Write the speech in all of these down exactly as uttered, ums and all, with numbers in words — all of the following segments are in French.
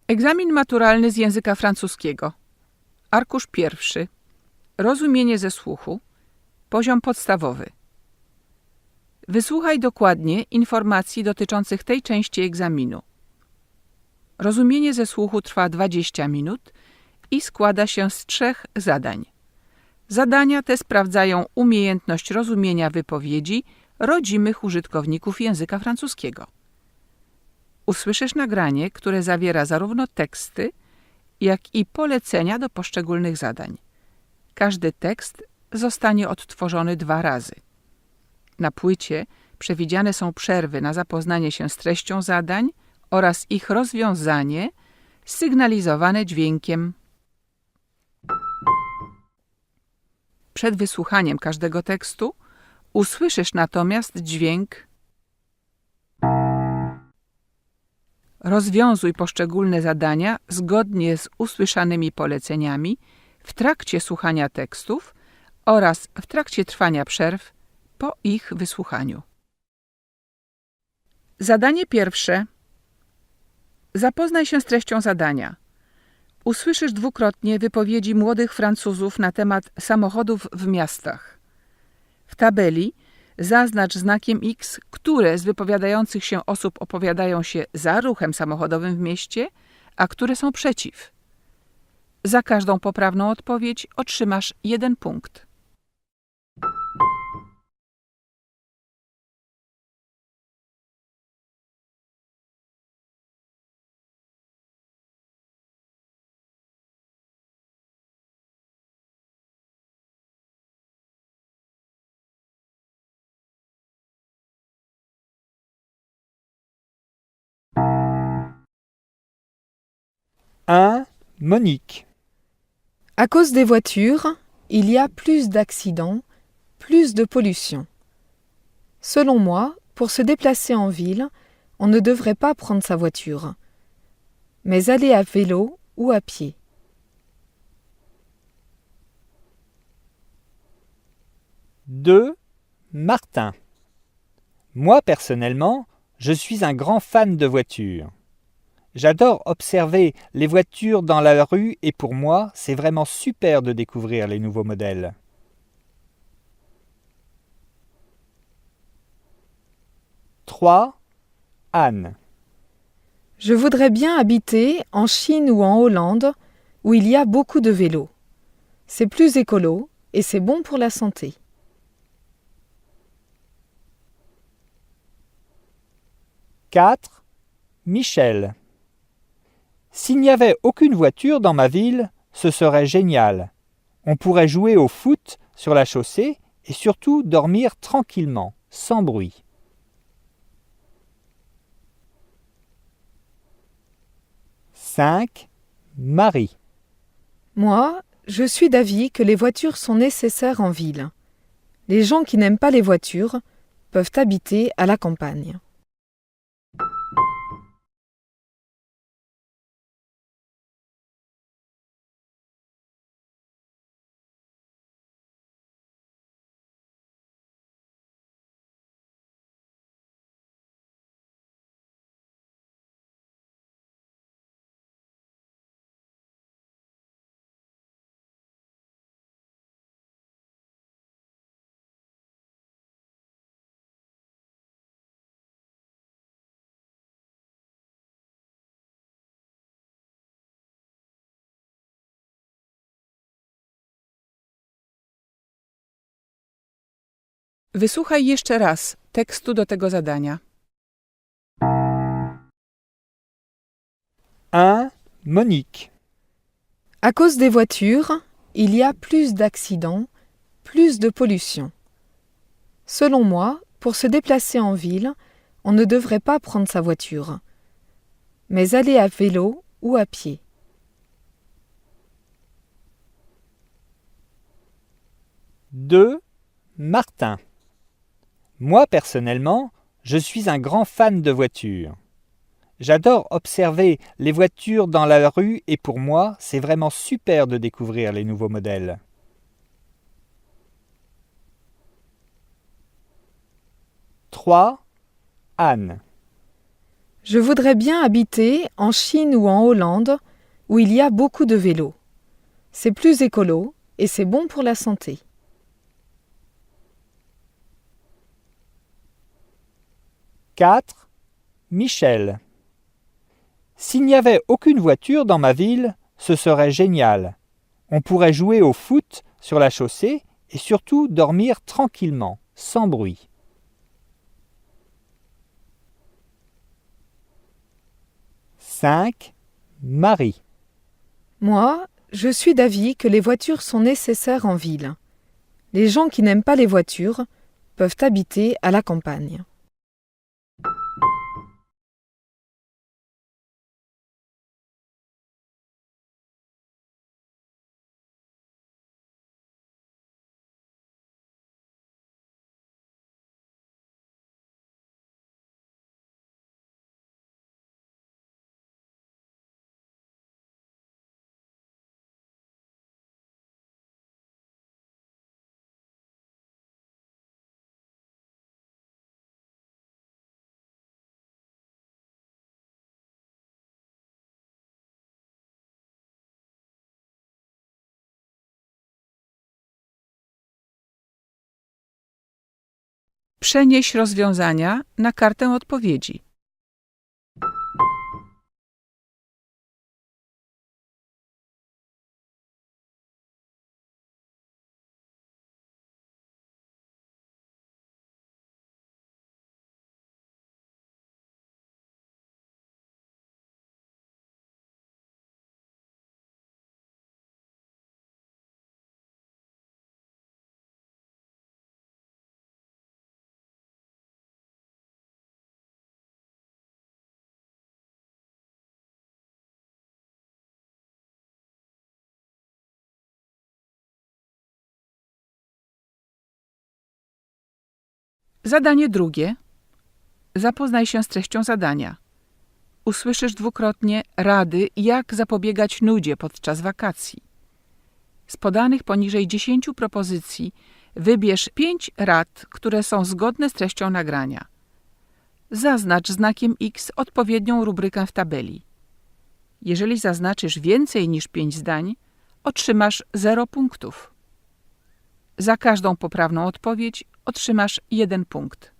Egzamin maturalny z języka francuskiego. Arkusz pierwszy. Rozumienie ze słuchu. Poziom podstawowy. Wysłuchaj dokładnie informacji dotyczących tej części egzaminu. Rozumienie ze słuchu trwa dwadzieścia minut i składa się z trzech zadań. Zadania te sprawdzają umiejętność rozumienia wypowiedzi rodzimych użytkowników języka francuskiego. Usłyszysz nagranie, które zawiera zarówno teksty, jak i polecenia do poszczególnych zadań. Każdy tekst zostanie odtworzony dwa razy. Na płycie przewidziane są przerwy na zapoznanie się z treścią zadań oraz ich rozwiązanie sygnalizowane dźwiękiem. Przed wysłuchaniem każdego tekstu usłyszysz natomiast dźwięk. Rozwiązuj poszczególne zadania zgodnie z usłyszanymi poleceniami w trakcie słuchania tekstów oraz w trakcie trwania przerw po ich wysłuchaniu. Zadanie pierwsze. Zapoznaj się z treścią zadania. Usłyszysz dwukrotnie wypowiedzi młodych Francuzów na temat samochodów w miastach. W tabeli zaznacz znakiem X, które z wypowiadających się osób opowiadają się za ruchem samochodowym w mieście, a które są przeciw. Za każdą poprawną odpowiedź otrzymasz jeden punkt. un. Monique. À cause des voitures, il y a plus d'accidents, plus de pollution. Selon moi, pour se déplacer en ville, on ne devrait pas prendre sa voiture, mais aller à vélo ou à pied. deux. Martin. Moi, personnellement, je suis un grand fan de voitures. J'adore observer les voitures dans la rue et pour moi, c'est vraiment super de découvrir les nouveaux modèles. trois. Anne. Je voudrais bien habiter en Chine ou en Hollande, où il y a beaucoup de vélos. C'est plus écolo et c'est bon pour la santé. quatre. Michel. S'il n'y avait aucune voiture dans ma ville, ce serait génial. On pourrait jouer au foot sur la chaussée et surtout dormir tranquillement, sans bruit. cinq. Marie. Moi, je suis d'avis que les voitures sont nécessaires en ville. Les gens qui n'aiment pas les voitures peuvent habiter à la campagne. Wysłuchaj jeszcze raz tekstu do tego zadania. un. Monique. À cause des voitures, il y a plus d'accidents, plus de pollution. Selon moi, pour se déplacer en ville, on ne devrait pas prendre sa voiture, mais aller à vélo ou à pied. deux. Martin. Moi, personnellement, je suis un grand fan de voitures. J'adore observer les voitures dans la rue et pour moi, c'est vraiment super de découvrir les nouveaux modèles. trois. Anne. Je voudrais bien habiter en Chine ou en Hollande, où il y a beaucoup de vélos. C'est plus écolo et c'est bon pour la santé. quatre. Michel. S'il n'y avait aucune voiture dans ma ville, ce serait génial. On pourrait jouer au foot sur la chaussée et surtout dormir tranquillement, sans bruit. cinq. Marie. Moi, je suis d'avis que les voitures sont nécessaires en ville. Les gens qui n'aiment pas les voitures peuvent habiter à la campagne. Przenieś rozwiązania na kartę odpowiedzi. Zadanie drugie. Zapoznaj się z treścią zadania. Usłyszysz dwukrotnie rady, jak zapobiegać nudzie podczas wakacji. Z podanych poniżej dziesięciu propozycji wybierz pięć rad, które są zgodne z treścią nagrania. Zaznacz znakiem X odpowiednią rubrykę w tabeli. Jeżeli zaznaczysz więcej niż pięć zdań, otrzymasz zero punktów. Za każdą poprawną odpowiedź otrzymasz jeden punkt.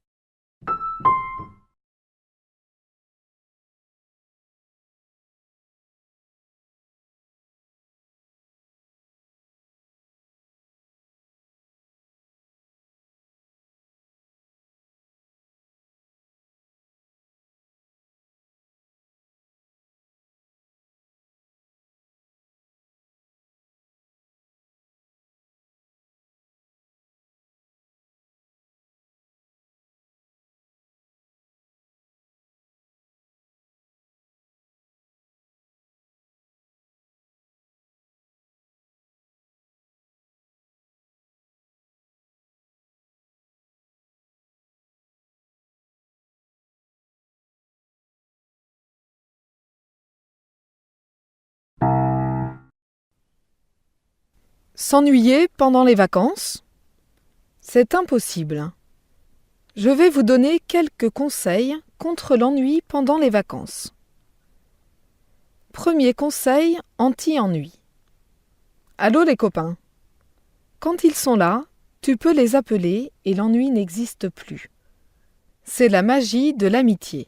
S'ennuyer pendant les vacances? C'est impossible. Je vais vous donner quelques conseils contre l'ennui pendant les vacances. Premier conseil anti-ennui. Allô les copains? Quand ils sont là, tu peux les appeler et l'ennui n'existe plus. C'est la magie de l'amitié.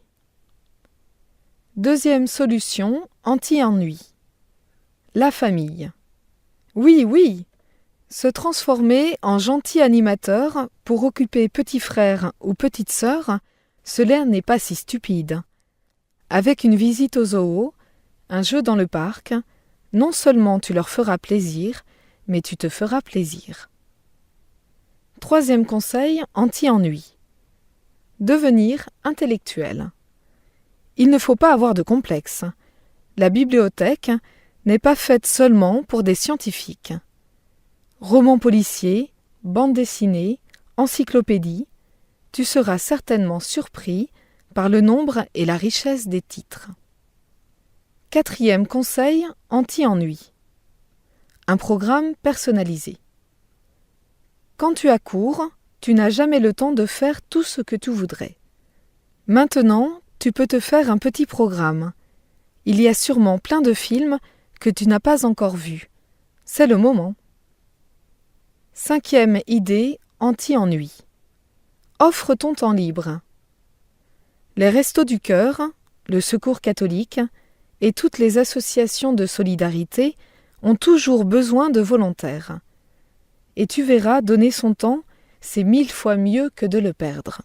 Deuxième solution anti-ennui. La famille. Oui, oui, se transformer en gentil animateur pour occuper petit frère ou petite sœur, cela n'est pas si stupide. Avec une visite au zoo, un jeu dans le parc, non seulement tu leur feras plaisir, mais tu te feras plaisir. Troisième conseil anti-ennui. Devenir intellectuel. Il ne faut pas avoir de complexe. La bibliothèque n'est pas faite seulement pour des scientifiques. Romans policiers, bandes dessinées, encyclopédies, tu seras certainement surpris par le nombre et la richesse des titres. Quatrième conseil anti-ennui. Un programme personnalisé. Quand tu as cours, tu n'as jamais le temps de faire tout ce que tu voudrais. Maintenant, tu peux te faire un petit programme. Il y a sûrement plein de films que tu n'as pas encore vus. C'est le moment. Cinquième idée, anti-ennui. Offre ton temps libre. Les Restos du Cœur, le Secours catholique et toutes les associations de solidarité ont toujours besoin de volontaires. Et tu verras, donner son temps, c'est mille fois mieux que de le perdre.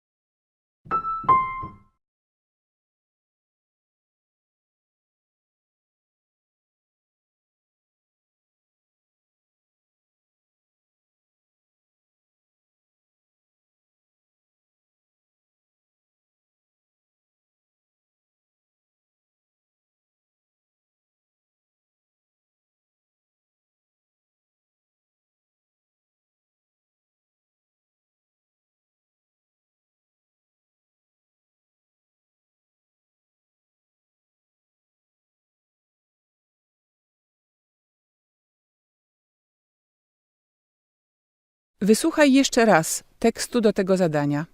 Wysłuchaj jeszcze raz tekstu do tego zadania.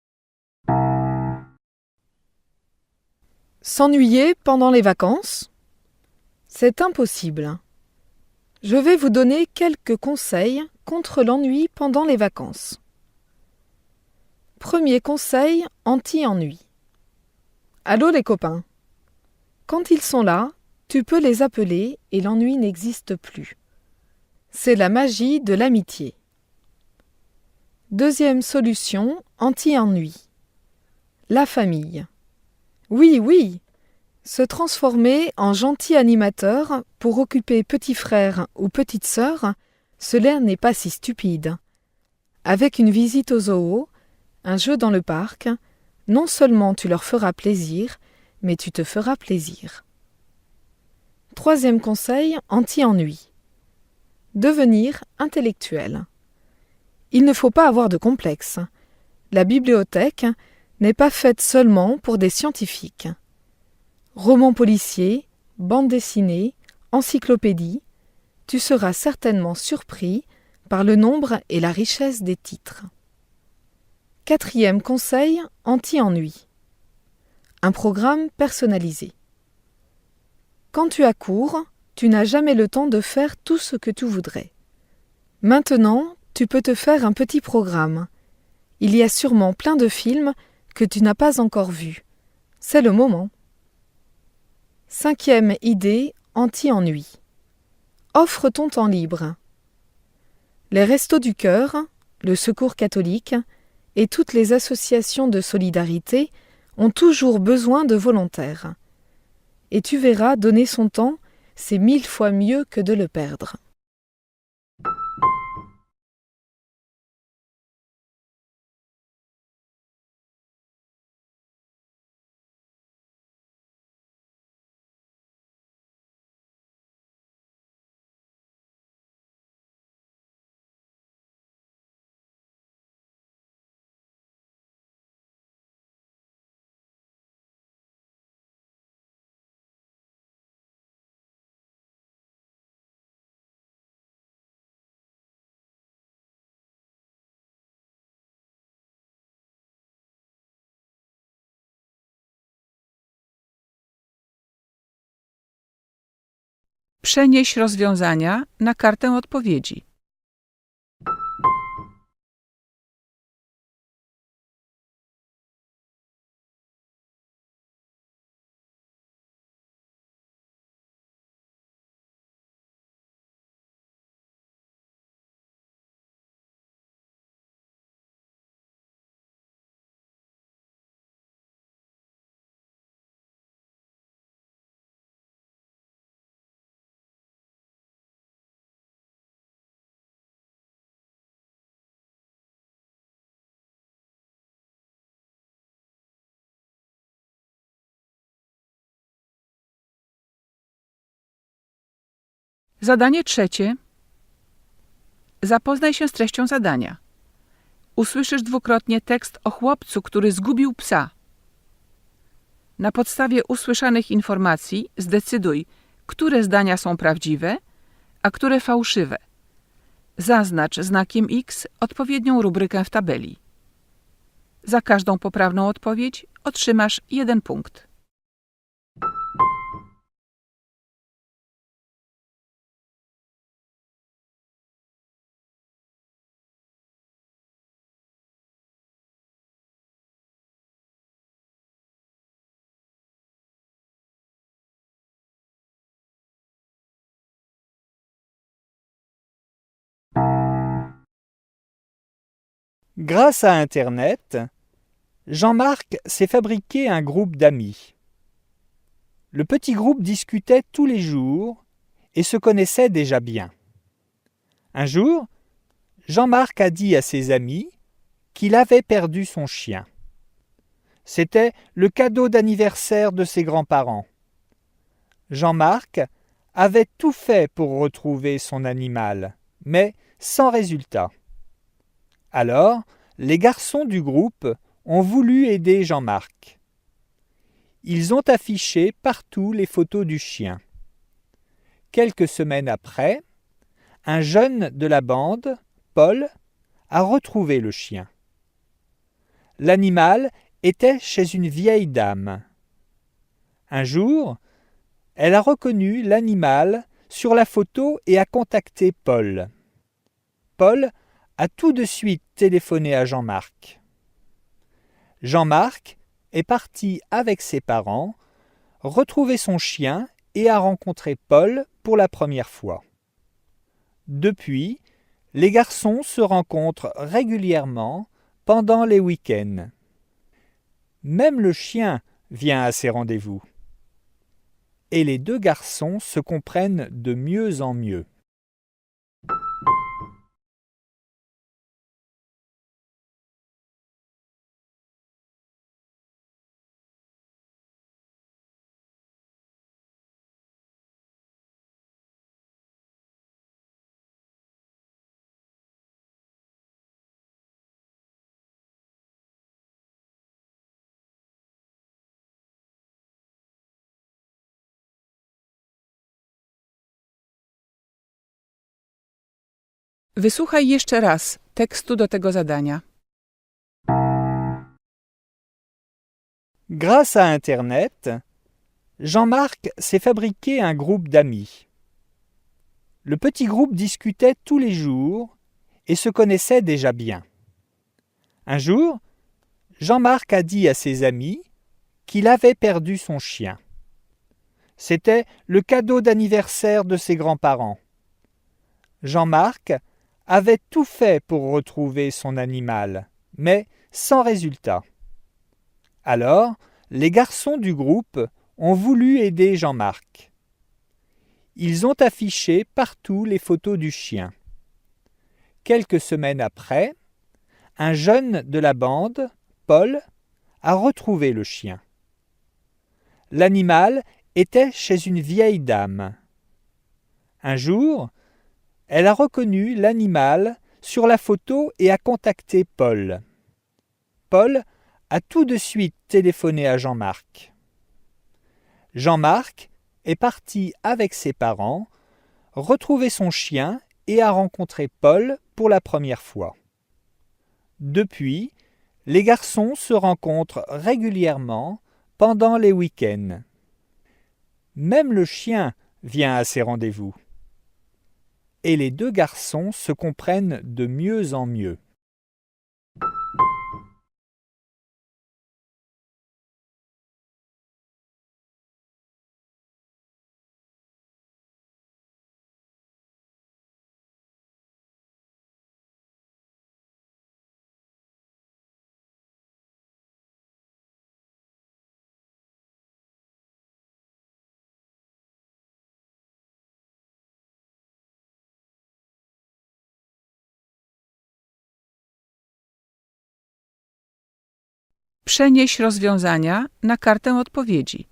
S'ennuyer pendant les vacances? C'est impossible. Je vais vous donner quelques conseils contre l'ennui pendant les vacances. Premier conseil anti-ennui. Allô les copains. Quand ils sont là, tu peux les appeler et l'ennui n'existe plus. C'est la magie de l'amitié. Deuxième solution anti-ennui. La famille. Oui, oui, se transformer en gentil animateur pour occuper petit frère ou petite sœur, cela n'est pas si stupide. Avec une visite au zoo, un jeu dans le parc, non seulement tu leur feras plaisir, mais tu te feras plaisir. Troisième conseil anti-ennui. Devenir intellectuel. Il ne faut pas avoir de complexe. La bibliothèque n'est pas faite seulement pour des scientifiques. Romans policiers, bandes dessinées, encyclopédies, tu seras certainement surpris par le nombre et la richesse des titres. Quatrième conseil anti-ennui. Un programme personnalisé. Quand tu as cours, tu n'as jamais le temps de faire tout ce que tu voudrais. Maintenant, tu peux te faire un petit programme. Il y a sûrement plein de films que tu n'as pas encore vus. C'est le moment. Cinquième idée anti-ennui. Offre ton temps libre. Les Restos du Cœur, le Secours catholique et toutes les associations de solidarité ont toujours besoin de volontaires. Et tu verras, donner son temps, c'est mille fois mieux que de le perdre. Przenieś rozwiązania na kartę odpowiedzi. Zadanie trzecie. Zapoznaj się z treścią zadania. Usłyszysz dwukrotnie tekst o chłopcu, który zgubił psa. Na podstawie usłyszanych informacji zdecyduj, które zdania są prawdziwe, a które fałszywe. Zaznacz znakiem X odpowiednią rubrykę w tabeli. Za każdą poprawną odpowiedź otrzymasz jeden punkt. Grâce à Internet, Jean-Marc s'est fabriqué un groupe d'amis. Le petit groupe discutait tous les jours et se connaissait déjà bien. Un jour, Jean-Marc a dit à ses amis qu'il avait perdu son chien. C'était le cadeau d'anniversaire de ses grands-parents. Jean-Marc avait tout fait pour retrouver son animal, mais sans résultat. Alors, les garçons du groupe ont voulu aider Jean-Marc. Ils ont affiché partout les photos du chien. Quelques semaines après, un jeune de la bande, Paul, a retrouvé le chien. L'animal était chez une vieille dame. Un jour, elle a reconnu l'animal sur la photo et a contacté Paul. Paul a tout de suite téléphoné à Jean-Marc. Jean-Marc est parti avec ses parents, retrouver son chien et a rencontré Paul pour la première fois. Depuis, les garçons se rencontrent régulièrement pendant les week-ends. Même le chien vient à ces rendez-vous. Et les deux garçons se comprennent de mieux en mieux. Wysłuchaj jeszcze raz tekstu do tego zadania. Grâce à Internet, Jean-Marc s'est fabriqué un groupe d'amis. Le petit groupe discutait tous les jours et se connaissait déjà bien. Un jour, Jean-Marc a dit à ses amis qu'il avait perdu son chien. C'était le cadeau d'anniversaire de ses grands-parents. Jean-Marc avait tout fait pour retrouver son animal, mais sans résultat. Alors, les garçons du groupe ont voulu aider Jean-Marc. Ils ont affiché partout les photos du chien. Quelques semaines après, un jeune de la bande, Paul, a retrouvé le chien. L'animal était chez une vieille dame. Un jour, elle a reconnu l'animal sur la photo et a contacté Paul. Paul a tout de suite téléphoné à Jean-Marc. Jean-Marc est parti avec ses parents, retrouver son chien et a rencontré Paul pour la première fois. Depuis, les garçons se rencontrent régulièrement pendant les week-ends. Même le chien vient à ces rendez-vous. Et les deux garçons se comprennent de mieux en mieux. Przenieś rozwiązania na kartę odpowiedzi.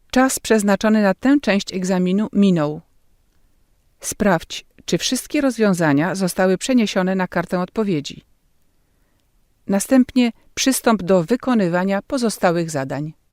Czas przeznaczony na tę część egzaminu minął. Sprawdź, czy wszystkie rozwiązania zostały przeniesione na kartę odpowiedzi. Następnie przystąp do wykonywania pozostałych zadań.